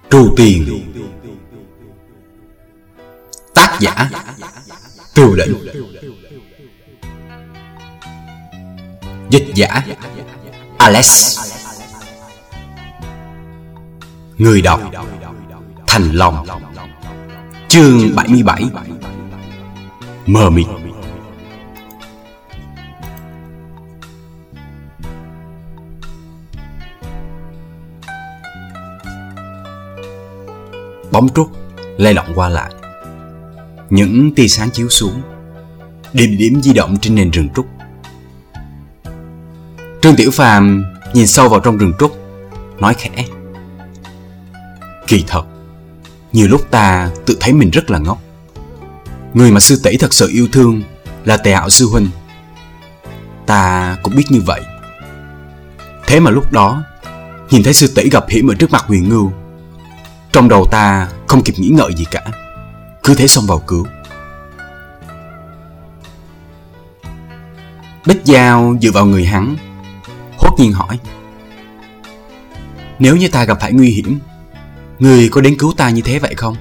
Trù Tiền. Tác giả Tiêu Lĩnh. Dịch giả Alex. Người đọc Thành Long. Chương 77. Mờ mịt. Bóng trúc lay động qua lại, những tia sáng chiếu xuống, điểm điểm di động trên nền rừng trúc. Trương Tiểu Phàm nhìn sâu vào trong rừng trúc, nói khẽ: Kỳ thật, nhiều lúc ta tự thấy mình rất là ngốc. Người mà sư tỷ thật sự yêu thương là Tề Hạo sư huynh. Ta cũng biết như vậy. Thế mà lúc đó nhìn thấy sư tỷ gặp hiểm ở trước mặt Huyền Ngưu, trong đầu ta không kịp nghĩ ngợi gì cả, cứ thế xông vào cứu. Bích Giao dựa vào người hắn, hốt nhiên hỏi: Nếu như ta gặp phải nguy hiểm, người có đến cứu ta như thế vậy không?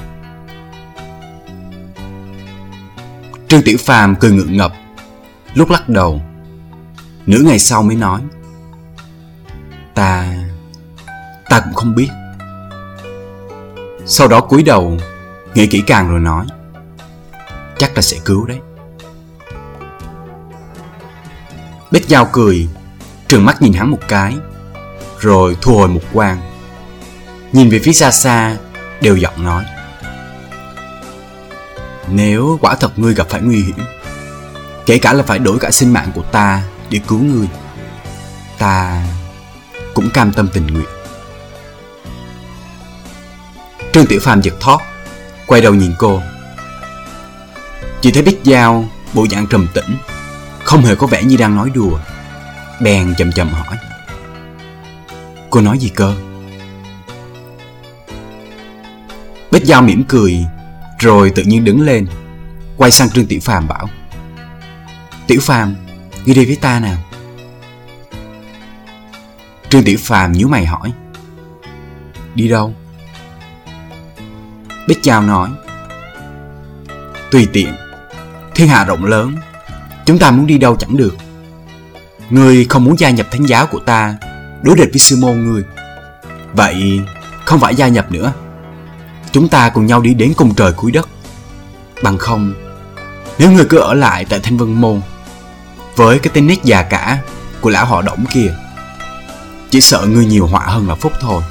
Trương Tiểu Phàm cười ngượng ngập, lúc lắc đầu. Nửa ngày sau mới nói: Ta cũng không biết. Sau đó cúi đầu nghĩ kỹ càng rồi nói: Chắc là sẽ cứu đấy. Bích Giao cười, trừng mắt nhìn hắn một cái, rồi thu hồi mục quang, nhìn về phía xa xa, đều giọng nói: Nếu quả thật ngươi gặp phải nguy hiểm, kể cả là phải đổi cả sinh mạng của ta để cứu ngươi, ta cũng cam tâm tình nguyện. Trương Tiểu Phàm giật thót, quay đầu nhìn cô. Chỉ thấy Bích Giao bộ dạng trầm tĩnh, không hề có vẻ như đang nói đùa, bèn chậm chậm hỏi: Cô nói gì cơ? Bích Giao mỉm cười, rồi tự nhiên đứng lên, quay sang Trương Tiểu Phàm bảo: Tiểu Phàm, ngươi đi với ta nào. Trương Tiểu Phàm nhíu mày hỏi: Đi đâu? Bích Giao nói: Tùy tiện, thiên hạ rộng lớn, chúng ta muốn đi đâu chẳng được. Ngươi không muốn gia nhập thánh giáo của ta, đối địch với sư môn ngươi, vậy không phải gia nhập nữa, chúng ta cùng nhau đi đến cùng trời cuối đất. Bằng không, nếu ngươi cứ ở lại tại Thanh Vân Môn với cái tên nết già cả của lão họ Đổng kia, chỉ sợ ngươi nhiều họa hơn là phúc thôi.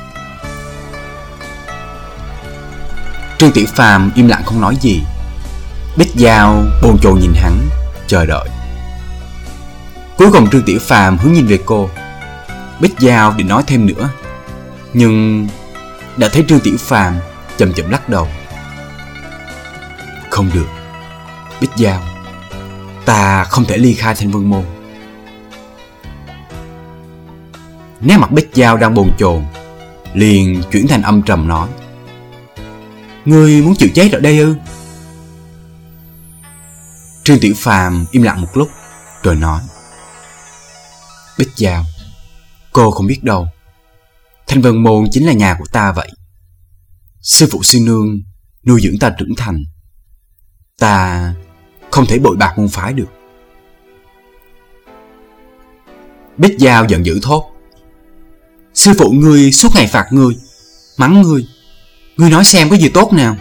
Trương Tiểu Phàm im lặng không nói gì. Bích Giao bồn chồn nhìn hắn, chờ đợi. Cuối cùng Trương Tiểu Phàm hướng nhìn về cô. Bích Giao định nói thêm nữa, nhưng đã thấy Trương Tiểu Phàm chậm chậm lắc đầu. Không được, Bích Giao, ta không thể ly khai Thanh Vân Môn. Nét mặt Bích Giao đang bồn chồn liền chuyển thành âm trầm nói: Ngươi muốn chịu chết ở đây ư? Trương Tiểu Phàm im lặng một lúc, rồi nói: Bích Giao, cô không biết đâu, Thanh Vân Môn chính là nhà của ta vậy. Sư phụ sư nương nuôi dưỡng ta trưởng thành, ta không thể bội bạc môn phái được. Bích Giao giận dữ thốt: Sư phụ ngươi suốt ngày phạt ngươi, mắng ngươi, ngươi nói xem có gì tốt nào.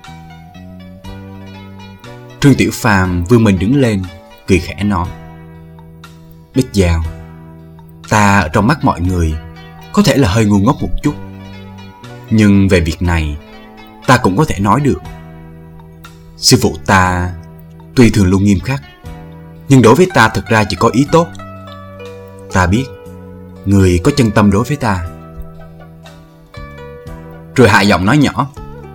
Trương Tiểu Phàm vươn mình đứng lên, cười khẽ nói: Bích Giao, ta ở trong mắt mọi người có thể là hơi ngu ngốc một chút, nhưng về việc này ta cũng có thể nói được. Sư phụ ta tuy thường luôn nghiêm khắc, nhưng đối với ta thực ra chỉ có ý tốt. Ta biết người có chân tâm đối với ta. Rồi hạ giọng nói nhỏ: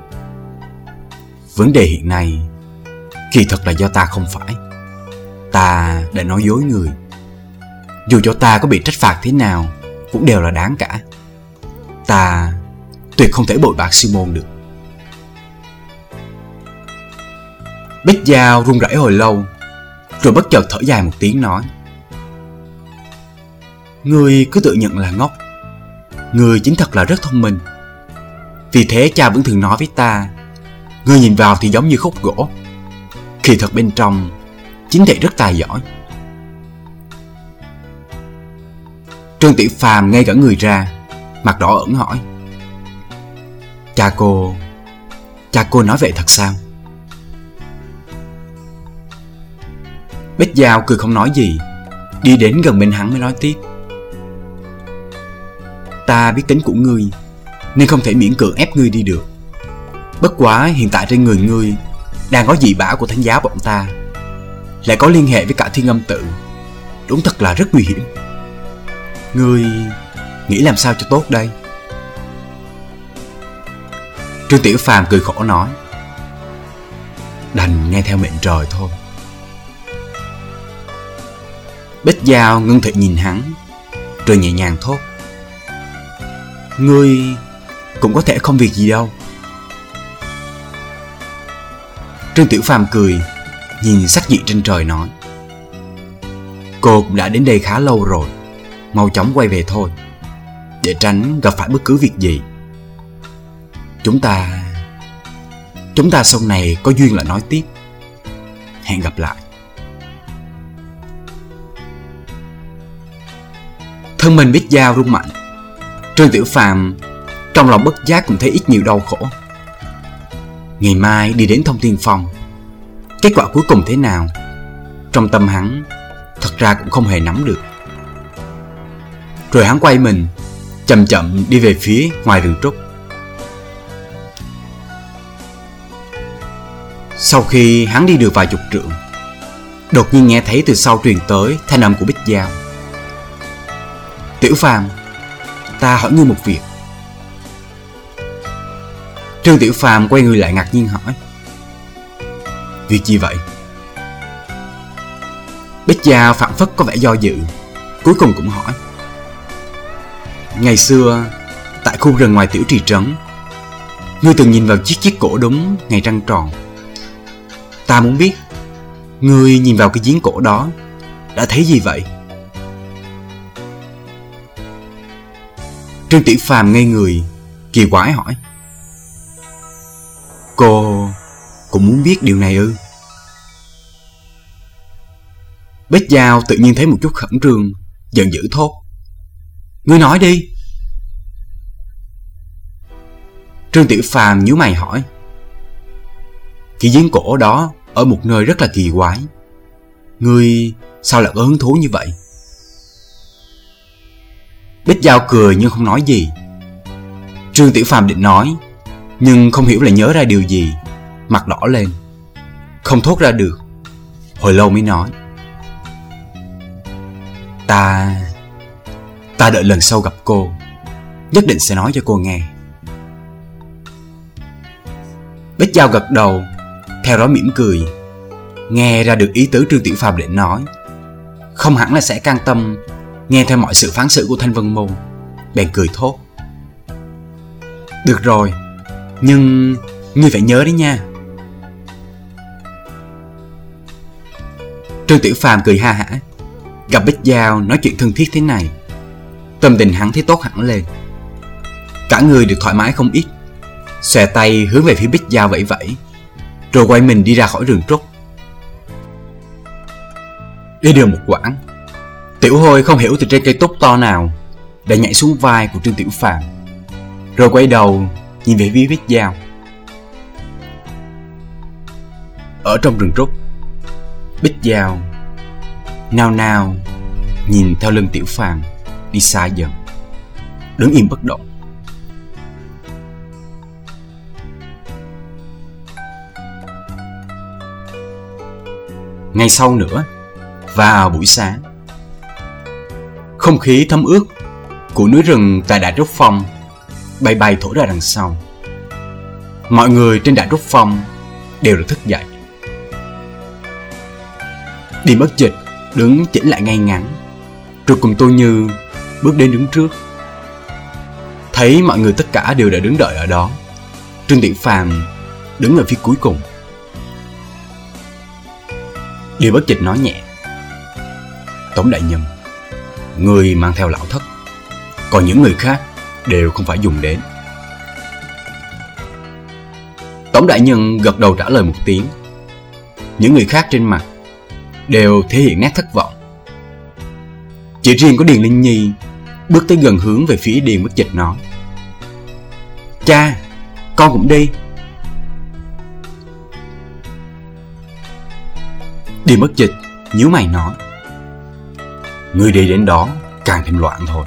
Vấn đề hiện nay kỳ thật là do ta không phải. Ta đã nói dối người. Dù cho ta có bị trách phạt thế nào cũng đều là đáng cả. Ta tuyệt không thể bội bạc sư môn được. Bích Giao run rẩy hồi lâu, rồi bất chợt thở dài một tiếng nói: Ngươi cứ tự nhận là ngốc, ngươi chính thật là rất thông minh. Vì thế cha vẫn thường nói với ta, ngươi nhìn vào thì giống như khúc gỗ, khi thật bên trong chính thể rất tài giỏi. Trương Tiểu Phàm ngây cả người ra, mặt đỏ ửng hỏi, Cha cô nói vậy thật sao? Bích Giao cười không nói gì, đi đến gần bên hắn mới nói tiếp, ta biết tính của ngươi nên không thể miễn cưỡng ép ngươi đi được. Bất quá hiện tại trên người ngươi đang có dị bảo của thánh giáo bọn ta, lại có liên hệ với cả Thiên Âm Tự, đúng thật là rất nguy hiểm. Ngươi nghĩ làm sao cho tốt đây? Trương Tiểu Phàm cười khổ nói, đành nghe theo mệnh trời thôi. Bích Giao ngưng thị nhìn hắn, rồi nhẹ nhàng thốt, ngươi cũng có thể không việc gì đâu. Trương Tiểu Phàm cười, nhìn sắc dị trên trời nói, cô cũng đã đến đây khá lâu rồi, mau chóng quay về thôi, để tránh gặp phải bất cứ việc gì. Chúng ta sau này có duyên lại nói tiếp. Hẹn gặp lại. Thân mình Bích Giao rung mạnh. Trương Tiểu Phàm trong lòng bất giác cũng thấy ít nhiều đau khổ. Ngày mai đi đến Thông Thiên Phong, kết quả cuối cùng thế nào, trong tâm hắn thật ra cũng không hề nắm được. Rồi hắn quay mình, chậm chậm đi về phía ngoài rừng trúc. Sau khi hắn đi được vài chục trượng, đột nhiên nghe thấy từ sau truyền tới thanh âm của Bích Giao. Tiểu Phàm, ta hỏi ngươi một việc. Trương Tiểu Phàm quay người lại ngạc nhiên hỏi, việc gì vậy? Bích Giao phảng phất có vẻ do dự, cuối cùng cũng hỏi, ngày xưa tại khu rừng ngoài tiểu trì trấn, ngươi từng nhìn vào chiếc cổ đúng ngày trăng tròn. Ta muốn biết, ngươi nhìn vào cái giếng cổ đó đã thấy gì vậy? Trương Tiểu Phàm ngây người, kỳ quái hỏi, cô cũng muốn biết điều này ư? Bích Giao tự nhiên thấy một chút khẩn trương, giận dữ thốt, ngươi nói đi. Trương Tiểu Phàm nhíu mày hỏi, cái giếng cổ đó ở một nơi rất là kỳ quái, ngươi sao lại có hứng thú như vậy? Bích Giao cười nhưng không nói gì. Trương Tiểu Phàm định nói, nhưng không hiểu là nhớ ra điều gì, mặt đỏ lên, không thốt ra được. Hồi lâu mới nói, Ta đợi lần sau gặp cô, nhất định sẽ nói cho cô nghe. Bích Giao gật đầu, theo đó mỉm cười, nghe ra được ý tứ Trương Tiểu Phàm định nói, không hẳn là sẽ can tâm nghe theo mọi sự phán xử của Thanh Vân Môn, bèn cười thốt, được rồi, nhưng ngươi phải nhớ đấy nha. Trương Tiểu Phàm cười ha hả, gặp Bích Giao nói chuyện thân thiết thế này, tâm tình hắn thấy tốt hẳn lên, cả người được thoải mái không ít, xòe tay hướng về phía Bích Giao vẫy vẫy, rồi quay mình đi ra khỏi rừng trúc. Đi được một quãng, Tiểu Hôi không hiểu từ trên cây túc to nào đã nhảy xuống vai của Trương Tiểu Phàm, rồi quay đầu nhìn về phía Bích Giao. Ở trong rừng trúc, Bích Giao nao nao nhìn theo lưng Tiểu Phàm đi xa dần, đứng im bất động. Ngày sau nữa, vào buổi sáng, không khí thấm ướt của núi rừng tại Đại Trúc Phong bay bay thổi ra đằng sau. Mọi người trên Đại Trúc Phong đều đã thức dậy. Điềm Bất Dịch đứng chỉnh lại ngay ngắn, rồi cùng Tô Như bước đến đứng trước. Thấy mọi người tất cả đều đã đứng đợi ở đó, Trương Tiểu Phàm đứng ở phía cuối cùng. Điềm Bất Dịch nói nhẹ, Tống đại nhân, người mang theo lão thất, còn những người khác đều không phải dùng đến. Tống đại nhân gật đầu trả lời một tiếng. Những người khác trên mặt đều thể hiện nét thất vọng. Chỉ riêng có Điền Linh Nhi bước tới gần hướng về phía Điền Bất Dịch nói: Cha, con cũng đi. Điền Bất Dịch nhíu mày nói: Ngươi đi đến đó càng thêm loạn thôi.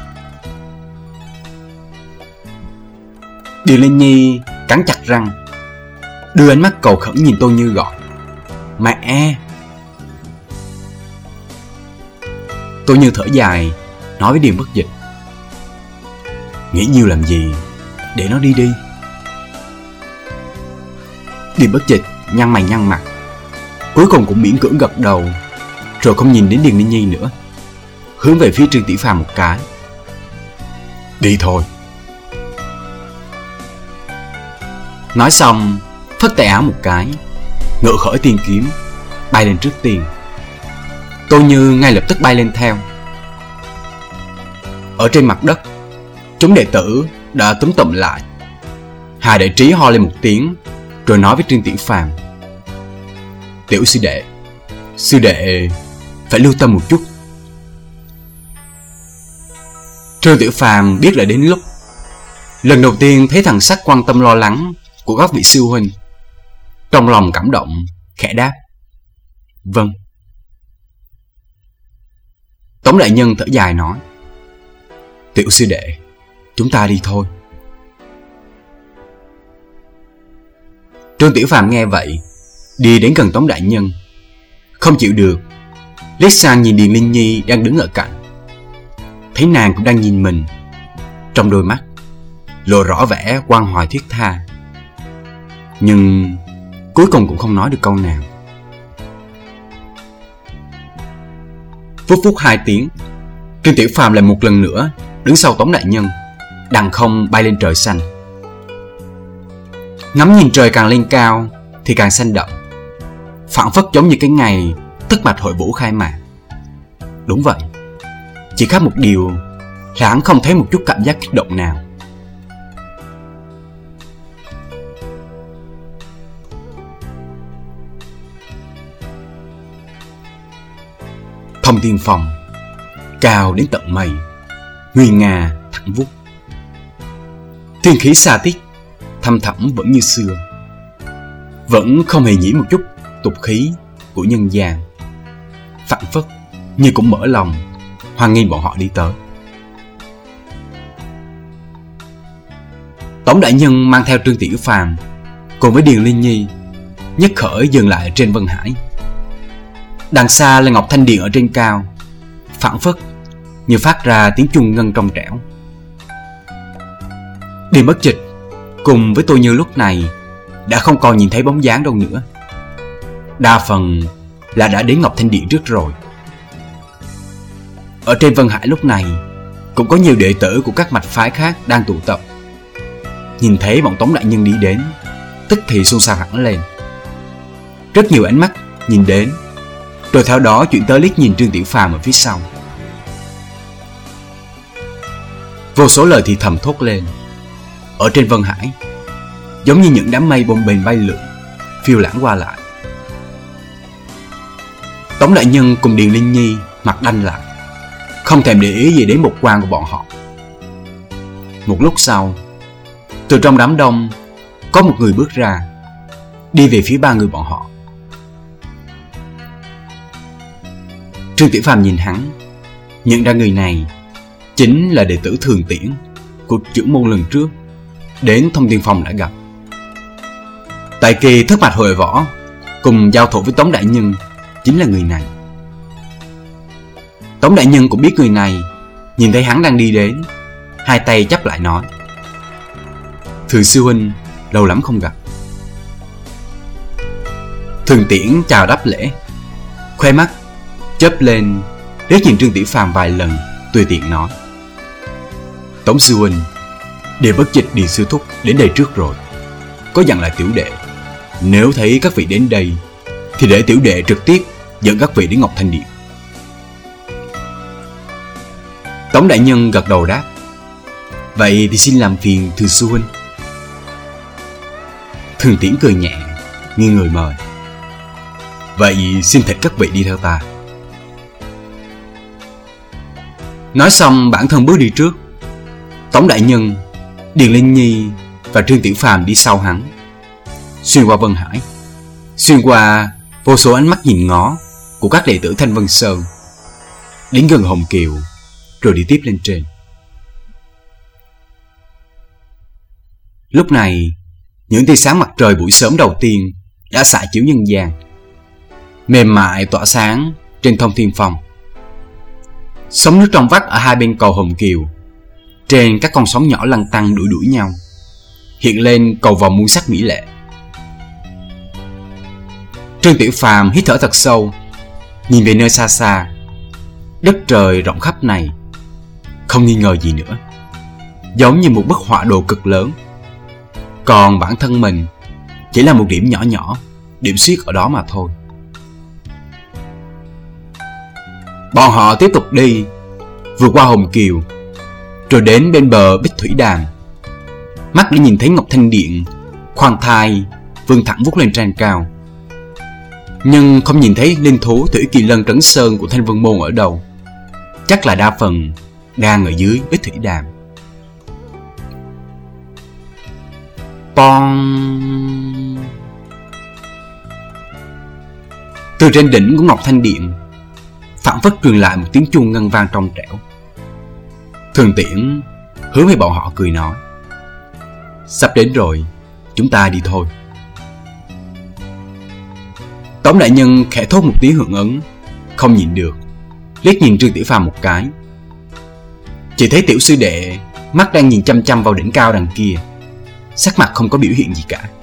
Điền Linh Nhi cắn chặt răng, đưa ánh mắt cầu khẩn nhìn Tô Như gọi: Mẹ! Tô Như thở dài nói với Điền Bất Dịch: Nghĩ nhiều làm gì, để nó đi đi. Điền Bất Dịch nhăn mày nhăn mặt, cuối cùng cũng miễn cưỡng gật đầu, rồi không nhìn đến Điền Linh Nhi nữa, hướng về phía Trương Tiểu Phàm một cái: Đi thôi. Nói xong phất tay áo một cái, ngự khởi tiên kiếm bay lên trước tiên. Tô Như ngay lập tức bay lên theo. Ở trên mặt đất, chúng đệ tử đã túm tụm lại. Hà Đại Trí ho lên một tiếng, rồi nói với Trương Tiểu Phàm: Tiểu sư đệ phải lưu tâm một chút. Trương Tiểu Phàm biết là đến lúc. Lần đầu tiên thấy thần sắc quan tâm lo lắng của các vị sư huynh, trong lòng cảm động, khẽ đáp: Vâng. Tống đại nhân thở dài nói: Tiểu sư đệ, chúng ta đi thôi. Trương Tiểu Phàm nghe vậy, đi đến gần Tống đại nhân, không chịu được, liếc sang nhìn Điền Linh Nhi đang đứng ở cạnh. Thấy nàng cũng đang nhìn mình, trong đôi mắt lộ rõ vẻ quan hoài thiết tha, nhưng cuối cùng cũng không nói được câu nào. Phút 2 tiếng, Trương Tiểu Phàm lại một lần nữa đứng sau Tống đại nhân, đằng không bay lên trời xanh. Ngắm nhìn trời càng lên cao thì càng xanh đậm, phảng phất giống như cái ngày Tất Bạch Hội Vũ khai mạc. Đúng vậy, chỉ khác một điều là hắn không thấy một chút cảm giác kích động nào. Thông Thiên Phong cao đến tận mây, nguy nga thẳng vút, thiên khí xa tít thâm thẳm vẫn như xưa, vẫn không hề nhiễm một chút tục khí của nhân gian, phảng phất như cũng mở lòng hoan nghênh bọn họ đi tới. Tống đại nhân mang theo Trương Tiểu Phàm cùng với Điền Linh Nhi nhất khởi dừng lại trên Vân Hải. Đằng xa là Ngọc Thanh Điện ở trên cao, phảng phất như phát ra tiếng chuông ngân trong trẻo. Điền Bất Dịch cùng với Tô Như lúc này đã không còn nhìn thấy bóng dáng đâu nữa, đa phần là đã đến Ngọc Thanh Điện trước rồi. Ở trên Vân Hải lúc này cũng có nhiều đệ tử của các mạch phái khác đang tụ tập. Nhìn thấy bọn Tống đại nhân đi đến, tức thì xôn xao hẳn lên. Rất nhiều ánh mắt nhìn đến, rồi theo đó chuyển tới liếc nhìn Trương Tiểu Phàm ở phía sau. Vô số lời thì thầm thốt lên. Ở trên Vân Hải, giống như những đám mây bồng bềnh bay lượn, phiêu lãng qua lại. Tống đại nhân cùng Điền Linh Nhi mặt đanh lại, không thèm để ý gì đến một quan của bọn họ. Một lúc sau, từ trong đám đông có một người bước ra, đi về phía 3 người bọn họ. Trương Tiểu Phàm nhìn hắn, nhận ra người này chính là đệ tử Thường Tiễn của trưởng môn lần trước đến Thông Thiên Phong đã gặp. Tại kỳ thất bạch hội võ cùng giao thủ với Tống đại nhân chính là người này. Tống đại nhân cũng biết người này, nhìn thấy hắn đang đi đến, hai tay chắp lại nói: Thường sư huynh, lâu lắm không gặp. Thường Tiễn chào đáp lễ, khoe mắt chớp lên liếc nhìn Trương Tiểu Phàm vài lần, tùy tiện nói: Tống sư huynh, Điền Bất Dịch Điền sư thúc đến đây trước rồi, có dặn lại tiểu đệ, nếu thấy các vị đến đây thì để tiểu đệ trực tiếp dẫn các vị đến Ngọc Thanh Điện. Tống đại nhân gật đầu đáp: Vậy thì xin làm phiền Thường sư huynh. Thường Tiễn cười nhẹ, nghiêng người mời. Vậy xin thỉnh các vị đi theo ta. Nói xong bản thân bước đi trước. Tống đại nhân, Điền Linh Nhi và Trương Tiểu Phàm đi sau hắn. Xuyên qua Vân Hải, xuyên qua vô số ánh mắt nhìn ngó của các đệ tử Thanh Vân Sơn, đến gần Hồng Kiều, rồi đi tiếp lên trên. Lúc này, những tia sáng mặt trời buổi sớm đầu tiên đã xạ chiếu nhân gian, mềm mại tỏa sáng trên Thông Thiên Phong. Sóng nước trong vắt ở hai bên cầu Hồng Kiều, trên các con sóng nhỏ lăn tăn đuổi đuổi nhau, hiện lên cầu vòng muôn sắc mỹ lệ. Trương Tiểu Phàm hít thở thật sâu, nhìn về nơi xa xa. Đất trời rộng khắp này, không nghi ngờ gì nữa, giống như một bức họa đồ cực lớn. Còn bản thân mình chỉ là một điểm nhỏ nhỏ, điểm xuyết ở đó mà thôi. Bọn họ tiếp tục đi, vượt qua Hồng Kiều, rồi đến bên bờ Bích Thủy Đàm. Mắt đã nhìn thấy Ngọc Thanh Điện khoan thai vươn thẳng vút lên trên cao, nhưng không nhìn thấy linh thú Thủy Kỳ Lân Trấn Sơn của Thanh Vân Môn ở đâu. Chắc là đa phần đang ở dưới Bích Thủy Đàm. Pong. Từ trên đỉnh của Ngọc Thanh Điện phảng phất truyền lại một tiếng chuông ngân vang trong trẻo. Thường Tiễn hướng về bọn họ cười nói: Sắp đến rồi, chúng ta đi thôi. Tống đại nhân khẽ thốt một tiếng hưởng ứng, không nhịn được liếc nhìn Trương Tiểu Phàm một cái. Chỉ thấy tiểu sư đệ mắt đang nhìn chăm chăm vào đỉnh cao đằng kia, sắc mặt không có biểu hiện gì cả.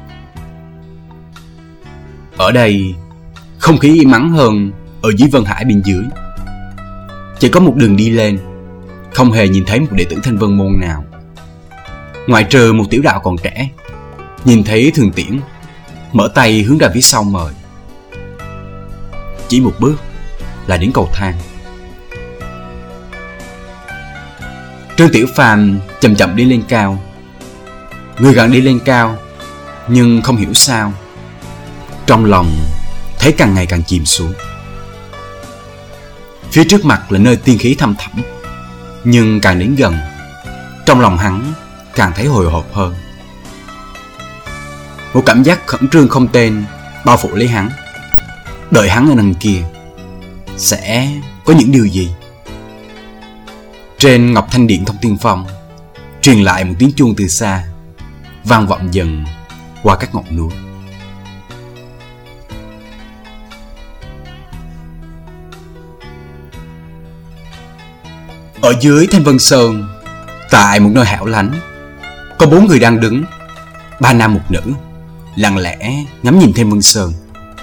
Ở đây không khí im ắng hơn ở dưới Vân Hải bên dưới. Chỉ có một đường đi lên, không hề nhìn thấy một đệ tử Thanh Vân Môn nào, ngoại trừ một tiểu đạo còn trẻ. Nhìn thấy Thường Tiễn, mở tay hướng ra phía sau mời. Chỉ một bước là đến cầu thang. Trương Tiểu Phàm chậm chậm đi lên cao. Người gần đi lên cao, nhưng không hiểu sao trong lòng thấy càng ngày càng chìm xuống. Phía trước mặt là nơi tiên khí thâm thẳm, nhưng càng đến gần, trong lòng hắn càng thấy hồi hộp hơn. Một cảm giác khẩn trương không tên bao phủ lấy hắn. Đợi hắn ở đằng kia sẽ có những điều gì? Trên Ngọc Thanh Điện Thông Thiên Phong truyền lại một tiếng chuông từ xa, vang vọng dần qua các ngọn núi. Ở dưới Thanh Vân Sơn, tại một nơi hẻo lánh, có 4 người đang đứng, 3 nam 1 nữ, lặng lẽ ngắm nhìn Thanh Vân Sơn.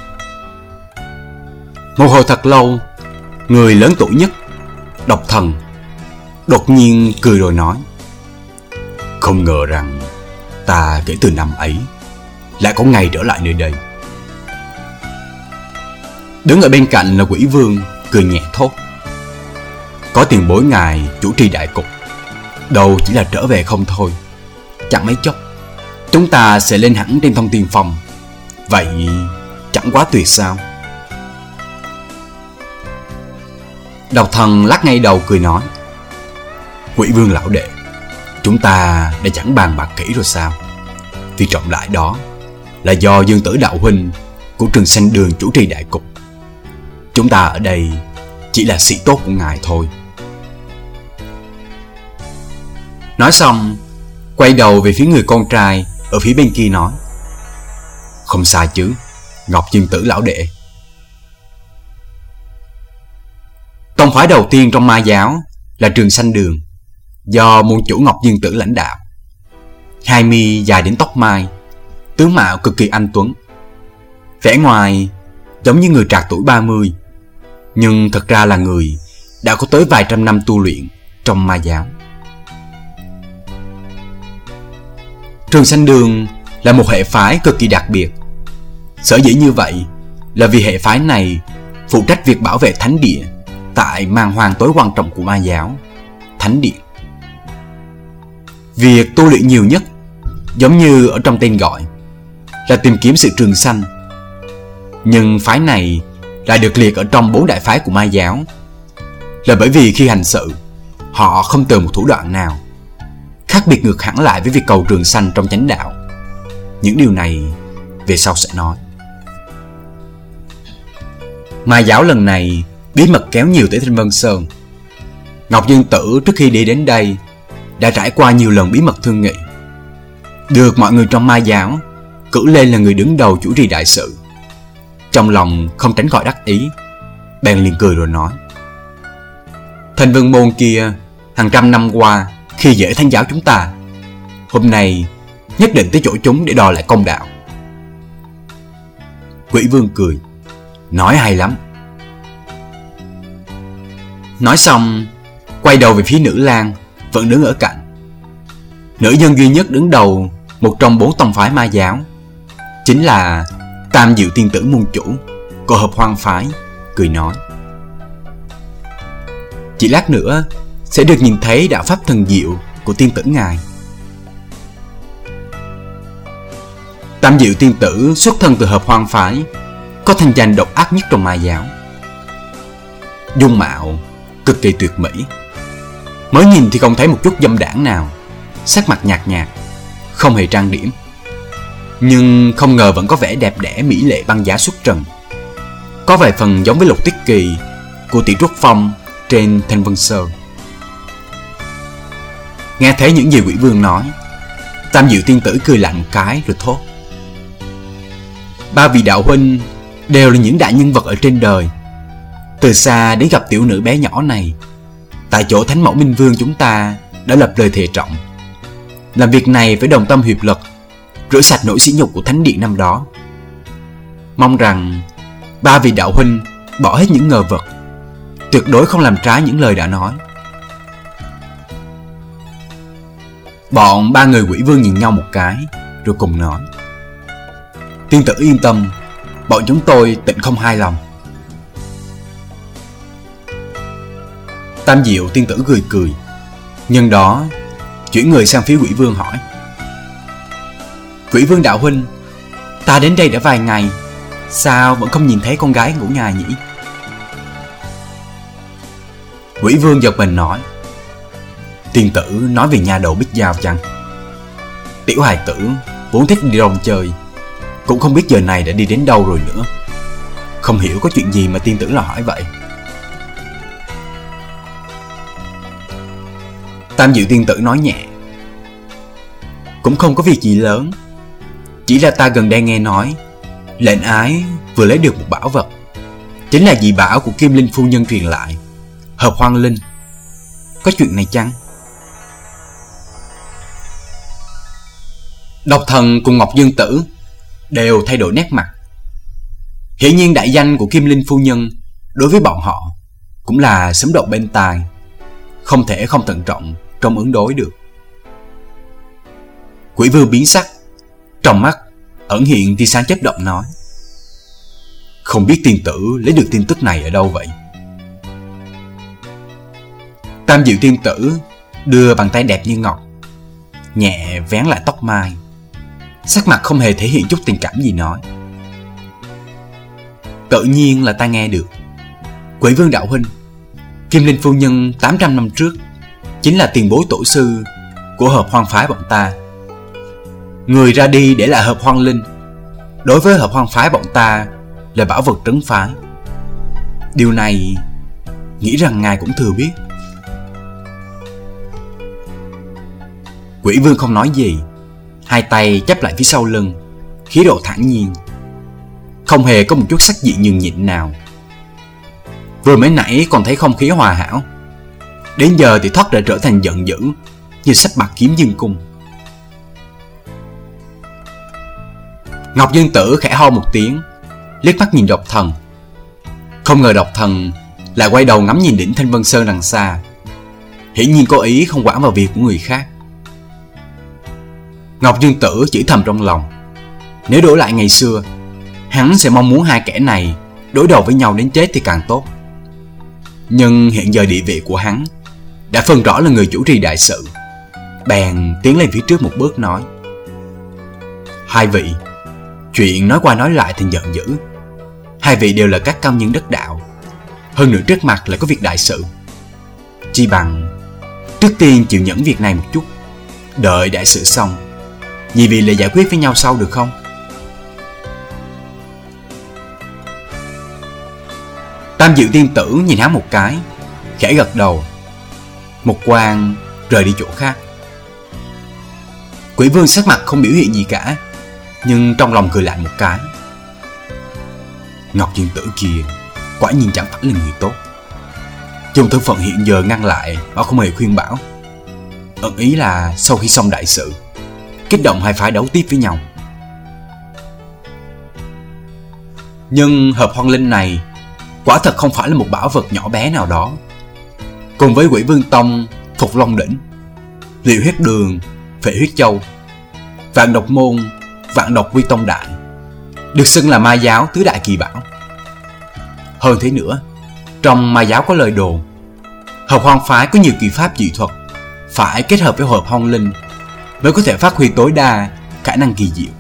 Một hồi thật lâu, người lớn tuổi nhất, Độc Thần, đột nhiên cười rồi nói: Không ngờ rằng ta kể từ năm ấy lại có ngày trở lại nơi đây. Đứng ở bên cạnh là Quỷ Vương cười nhẹ thốt: Có tiền bối ngài chủ trì đại cục, đâu chỉ là trở về không thôi. Chẳng mấy chốc chúng ta sẽ lên hẳn trên Thông Thiên Phong. Vậy chẳng quá tuyệt sao? Độc Thần lắc ngay đầu cười nói: Quỷ Vương lão đệ, chúng ta đã chẳng bàn bạc kỹ rồi sao? Việc trọng đại đó là do Dương Tử đạo huynh của Trường Sanh Đường chủ trì đại cục. Chúng ta ở đây chỉ là sĩ tốt của ngài thôi. Nói xong, quay đầu về phía người con trai ở phía bên kia nói: Không sai chứ, Ngọc Dương Tử lão đệ. Tông phái đầu tiên trong Ma giáo là Trường Sanh Đường, do môn chủ Ngọc Dương Tử lãnh đạo. Hai mi dài đến tóc mai, tướng mạo cực kỳ anh tuấn, vẻ ngoài giống như người trạc tuổi 30, nhưng thật ra là người đã có tới vài trăm năm tu luyện trong Ma giáo. Trường Sanh Đường là một hệ phái cực kỳ đặc biệt. Sở dĩ như vậy là vì hệ phái này phụ trách việc bảo vệ thánh địa tại màn hoàng tối quan trọng của Ma giáo, Thánh Điện. Việc tu luyện nhiều nhất, giống như ở trong tên gọi, là tìm kiếm sự trường sanh. Nhưng phái này lại được liệt ở trong 4 đại phái của Ma giáo, là bởi vì khi hành sự, họ không từ một thủ đoạn nào, khác biệt ngược hẳn lại với việc cầu trường sanh trong chánh đạo. Những điều này về sau sẽ nói. Ma giáo lần này bí mật kéo nhiều tới Thanh Vân Sơn. Ngọc Dương Tử trước khi đi đến đây đã trải qua nhiều lần bí mật thương nghị, được mọi người trong Ma giáo cử lên là người đứng đầu chủ trì đại sự. Trong lòng không tránh khỏi đắc ý, bèn liền cười rồi nói: Thanh Vân môn kia hàng trăm năm qua khi dễ Thánh giáo chúng ta, hôm nay nhất định tới chỗ chúng để đòi lại công đạo. Quỷ Vương cười: Nói hay lắm. Nói xong, quay đầu về phía Nữ Lang vẫn đứng ở cạnh. Nữ nhân duy nhất đứng đầu một trong 4 tông phái Ma giáo, chính là Tam Diệu Tiên Tử môn chủ của Hợp Hoan phái, cười nói: Chỉ lát nữa sẽ được nhìn thấy đạo pháp thần diệu của tiên tử ngài. Tam Diệu Tiên Tử xuất thân từ Hợp Hoan phái, có thanh danh độc ác nhất trong Ma giáo. Dung mạo cực kỳ tuyệt mỹ, mới nhìn thì không thấy một chút dâm đãng nào, sắc mặt nhạt nhạt, không hề trang điểm, nhưng không ngờ vẫn có vẻ đẹp đẽ mỹ lệ băng giá xuất trần, có vài phần giống với Lục Tuyết Kỳ của Tỷ Trúc Phong trên Thanh Vân Sơn. Nghe thấy những gì Quỷ Vương nói, Tam Diệu Tiên Tử cười lạnh một cái rồi thốt: Ba vị đạo huynh đều là những đại nhân vật ở trên đời. Từ xa đến gặp tiểu nữ bé nhỏ này, tại chỗ Thánh Mẫu Minh Vương chúng ta đã lập lời thề trọng, làm việc này phải đồng tâm hiệp lực, rửa sạch nỗi sỉ nhục của Thánh Điện năm đó. Mong rằng ba vị đạo huynh bỏ hết những ngờ vực, tuyệt đối không làm trái những lời đã nói. Bọn 3 người Quỷ Vương nhìn nhau một cái rồi cùng nói: Tiên tử yên tâm, bọn chúng tôi tịnh không hai lòng. Tam Diệu Tiên Tử cười cười, nhân đó chuyển người sang phía Quỷ Vương hỏi: Quỷ Vương đạo huynh, ta đến đây đã vài ngày, sao vẫn không nhìn thấy con gái của ngài nhỉ? Quỷ Vương giật mình nói: Tiên tử nói về nhà đầu Bích Giao chăng? Tiểu hài tử vốn thích đi rong chơi, cũng không biết giờ này đã đi đến đâu rồi nữa. Không hiểu có chuyện gì mà tiên tử là hỏi vậy. Tam Diệu Tiên Tử nói nhẹ: Cũng không có việc gì lớn, chỉ là ta gần đây nghe nói lệnh ái vừa lấy được một bảo vật, chính là dị bảo của Kim Linh phu nhân truyền lại, Hợp Hoan Linh. Có chuyện này chăng? Độc Thần cùng Ngọc Dương Tử đều thay đổi nét mặt. Hiển nhiên đại danh của Kim Linh phu nhân đối với bọn họ cũng là sấm động bên tai, không thể không thận trọng trong ứng đối được. Quỷ Vương biến sắc, trong mắt ẩn hiện tia sáng chớp động nói: Không biết tiên tử lấy được tin tức này ở đâu vậy? Tam Diệu Tiên Tử đưa bàn tay đẹp như ngọc nhẹ vén lại tóc mai, sắc mặt không hề thể hiện chút tình cảm gì nói: Tự nhiên là ta nghe được. Quỷ Vương đạo huynh, Kim Linh phu nhân 800 năm trước chính là tiền bối tổ sư của Hợp Hoan phái bọn ta. Người ra đi để lại Hợp Hoan Linh, đối với Hợp Hoan phái bọn ta là bảo vật trấn phái. Điều này nghĩ rằng ngài cũng thừa biết. Quỷ Vương không nói gì, hai tay chắp lại phía sau lưng, khí độ thản nhiên, không hề có một chút sắc dị nhường nhịn nào. Vừa mới nãy còn thấy không khí hòa hảo, đến giờ thì thoát đã trở thành giận dữ như sắp bạc kiếm dương cung. Ngọc Dương Tử khẽ ho một tiếng, liếc mắt nhìn Độc Thần. Không ngờ Độc Thần lại quay đầu ngắm nhìn đỉnh Thanh Vân Sơn đằng xa, hiển nhiên có ý không quản vào việc của người khác. Ngọc Dương Tử chỉ thầm trong lòng, nếu đổi lại ngày xưa, hắn sẽ mong muốn hai kẻ này đối đầu với nhau đến chết thì càng tốt. Nhưng hiện giờ địa vị của hắn đã phân rõ là người chủ trì đại sự, bèn tiến lên phía trước một bước nói: Hai vị, Chuyện nói qua nói lại thì giận dữ. Hai vị đều là các cao nhân đắc đạo, hơn nữa trước mặt lại có việc đại sự. Chi bằng trước tiên chịu nhẫn việc này một chút, đợi đại sự xong, nhị vị lại giải quyết với nhau sau được không? Tam Diệu tiên tử nhìn hắn một cái, khẽ gật đầu. Một quan rời đi chỗ khác. Quỷ vương sắc mặt không biểu hiện gì cả, nhưng trong lòng cười lạnh một cái. Ngọc tiên tử kia quả nhiên chẳng phải là người tốt. Dùng thân phận hiện giờ ngăn lại mà không hề khuyên bảo, ẩn ý là sau khi xong đại sự, kích động hai phái đấu tiếp với nhau. Nhưng hợp hoang linh này quả thật không phải là một bảo vật nhỏ bé nào đó. Cùng với Quỷ Vương Tông, Phục Long Đỉnh, Liễu Huyết Đường, Phệ Huyết Châu, Vạn Độc Môn, Vạn Độc Quy Tông Đại, được xưng là ma giáo tứ đại kỳ bảo. Hơn thế nữa, trong ma giáo có lời đồn, hợp hoang phái có nhiều kỳ pháp dị thuật, phải kết hợp với hợp hoang linh mới có thể phát huy tối đa khả năng kỳ diệu.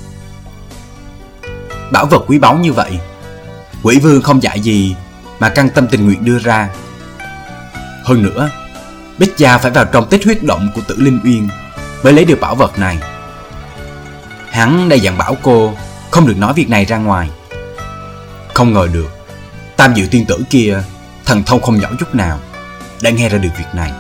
Bảo vật quý báu như vậy, Quỷ Vương không dại gì mà căng tâm tình nguyện đưa ra. Hơn nữa, Bích Gia phải vào trong tích huyết động của Tử Linh Uyên mới lấy được bảo vật này. Hắn đã dặn bảo cô không được nói việc này ra ngoài. Không ngờ được Tam Diệu tiên tử kia thần thông không nhỏ chút nào, đã nghe ra được việc này.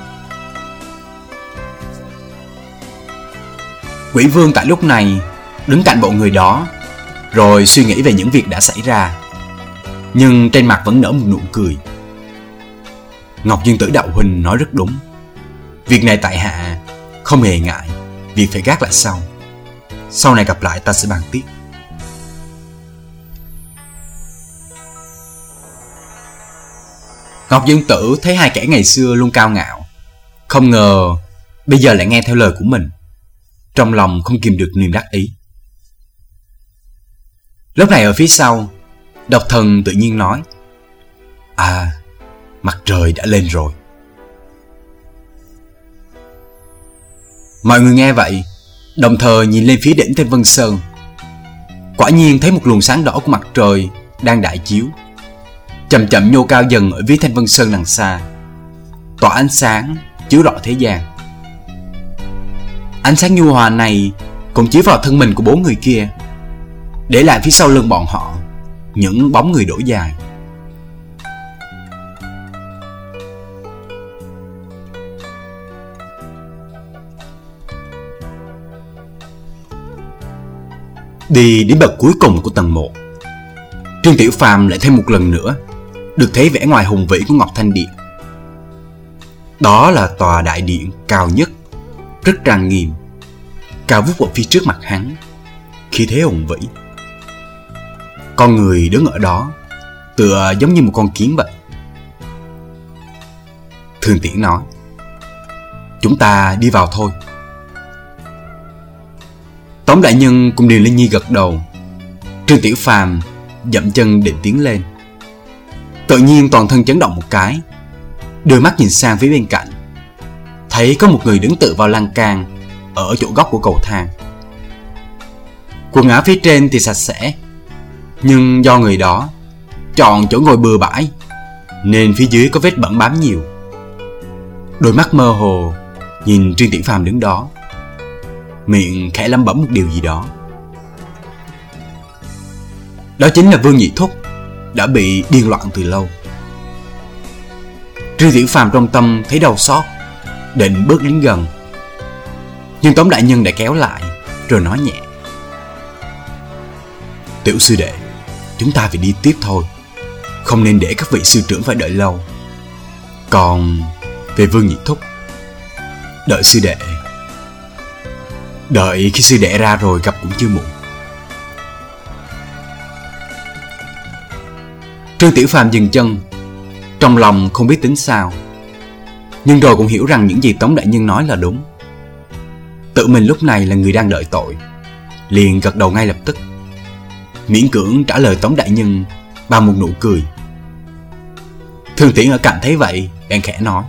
Quỷ Vương tại lúc này đứng cạnh bộ người đó, rồi suy nghĩ về những việc đã xảy ra, nhưng trên mặt vẫn nở một nụ cười. Ngọc Dương Tử đạo huynh nói rất đúng. Việc này tại hạ không hề ngại, việc phải gác lại sau. Sau này gặp lại ta sẽ bàn tiếp. Ngọc Dương Tử thấy hai kẻ ngày xưa luôn cao ngạo, không ngờ bây giờ lại nghe theo lời của mình, trong lòng không kìm được niềm đắc ý. Lúc này ở phía sau, Độc Thần tự nhiên nói: À, mặt trời đã lên rồi. Mọi người nghe vậy, đồng thời nhìn lên phía đỉnh Thanh Vân Sơn. Quả nhiên thấy một luồng sáng đỏ của mặt trời đang đại chiếu, chậm chậm nhô cao dần ở phía Thanh Vân Sơn đằng xa, tỏa ánh sáng chiếu rọi thế gian. Ánh sáng nhu hòa này cũng chiếu vào thân mình của bốn người kia, để lại phía sau lưng bọn họ những bóng người đổ dài. Đi đến bậc cuối cùng của tầng 1, Trương Tiểu Phàm lại thêm một lần nữa được thấy vẻ ngoài hùng vĩ của Ngọc Thanh Điện. Đó là tòa đại điện cao nhất, rất trang nghiêm, cao vút ở phía trước mặt hắn, khí thế hùng vĩ. Con người đứng ở đó tựa giống như một con kiến vậy. Thường Tiễn nói: Chúng ta đi vào thôi. Tống đại nhân cùng Điền Linh Nhi gật đầu. Trương Tiểu Phàm dậm chân định tiến lên. Tự nhiên toàn thân chấn động một cái, đưa mắt nhìn sang phía bên cạnh, thấy có một người đứng tựa vào lan can ở chỗ góc của cầu thang. Quần áo phía trên thì sạch sẽ, nhưng do người đó chọn chỗ ngồi bừa bãi nên phía dưới có vết bẩn bám nhiều. Đôi mắt mơ hồ nhìn Trương Tiểu Phàm đứng đó, miệng khẽ lẩm bẩm một điều gì đó. Đó chính là Vương Nhị Thúc đã bị điên loạn từ lâu. Trương Tiểu Phàm trong tâm thấy đau xót, định bước đến gần, nhưng Tống đại nhân đã kéo lại rồi nói nhẹ: Tiểu sư đệ, chúng ta phải đi tiếp thôi, không nên để các vị sư trưởng phải đợi lâu. Còn về Vương Nhị Thúc, đợi sư đệ, đợi khi sư đệ ra rồi gặp cũng chưa muộn. Trương Tiểu Phàm dừng chân, trong lòng không biết tính sao, nhưng rồi cũng hiểu rằng những gì Tống đại nhân nói là đúng. Tự mình lúc này là người đang đợi tội, liền gật đầu ngay lập tức, miễn cưỡng trả lời Tống đại nhân bằng một nụ cười. Thường Tiễn ở cạnh thấy vậy bèn khẽ nói: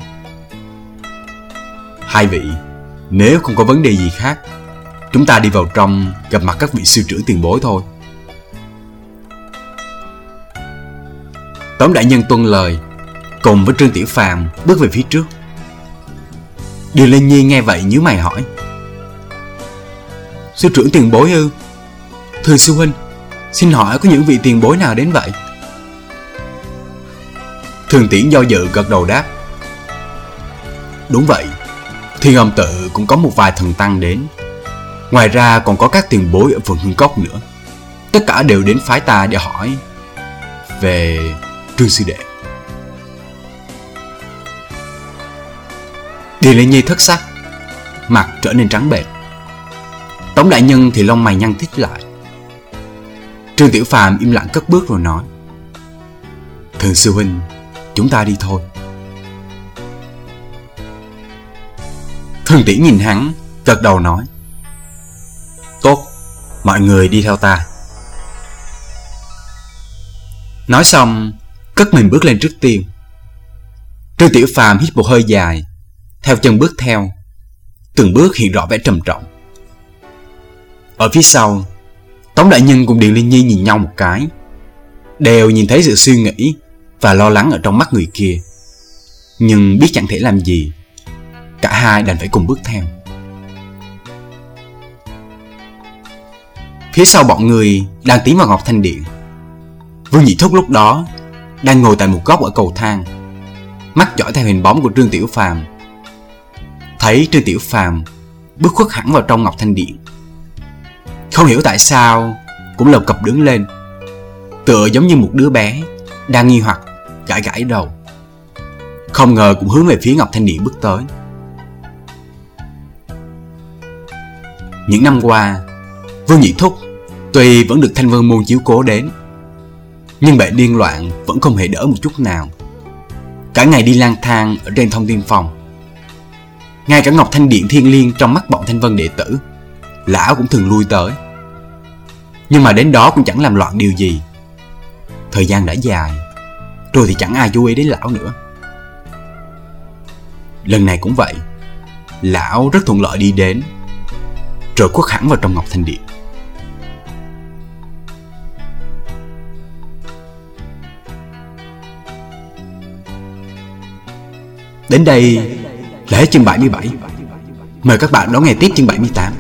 Hai vị, nếu không có vấn đề gì khác, chúng ta đi vào trong gặp mặt các vị sư trưởng tiền bối thôi. Tống đại nhân tuân lời, cùng với Trương Tiểu Phàm bước về phía trước. Điền Linh Nhi nghe vậy nhíu mày hỏi: Sư trưởng tiền bối ư? Thưa sư huynh, xin hỏi có những vị tiền bối nào đến vậy? Thường Tiễn do dự gật đầu đáp: Đúng vậy, Thiên Âm Tự cũng có một vài thần tăng đến. Ngoài ra còn có các tiền bối ở Vân Hương Cốc nữa. Tất cả đều đến phái ta để hỏi về Trương sư đệ. Điền Linh Nhi thất sắc, mặt trở nên trắng bệch. Tống đại nhân thì lông mày nhăn tít lại. Trương Tiểu Phàm im lặng cất bước rồi nói: Thường sư huynh, chúng ta đi thôi. Thường Tiễn nhìn hắn, gật đầu nói: Tốt, mọi người đi theo ta. Nói xong, cất mình bước lên trước tiên. Trương Tiểu Phàm hít một hơi dài, theo chân bước theo, từng bước hiện rõ vẻ trầm trọng. Ở phía sau, Tống đại nhân cùng Điền Linh Nhi nhìn nhau một cái, đều nhìn thấy sự suy nghĩ và lo lắng ở trong mắt người kia, nhưng biết chẳng thể làm gì. Cả hai đành phải cùng bước theo. Phía sau bọn người đang tiến vào Ngọc Thanh Điện. Vương Nhị Thúc lúc đó đang ngồi tại một góc ở cầu thang, mắt dõi theo hình bóng của Trương Tiểu Phàm. Thấy Trương Tiểu Phàm bước khuất hẳn vào trong Ngọc Thanh Điện, không hiểu tại sao cũng lập cập đứng lên, tựa giống như một đứa bé đang nghi hoặc gãi gãi đầu. Không ngờ cũng hướng về phía Ngọc Thanh Điện bước tới. Những năm qua, Vương Nhị Thúc tuy vẫn được Thanh Vân Môn chiếu cố đến, nhưng bệnh điên loạn vẫn không hề đỡ một chút nào. Cả ngày đi lang thang ở trên Thông Thiên Phòng. Ngay cả Ngọc Thanh Điện thiêng liêng trong mắt bọn Thanh Vân đệ tử, lão cũng thường lui tới. Nhưng mà đến đó cũng chẳng làm loạn điều gì. Thời gian đã dài, rồi thì chẳng ai chú ý đến lão nữa. Lần này cũng vậy, lão rất thuận lợi đi đến, rồi khuất hẳn vào trong Ngọc Thanh Điện. Đến đây là hết chương 77. Mời các bạn đón nghe tiếp chương 78.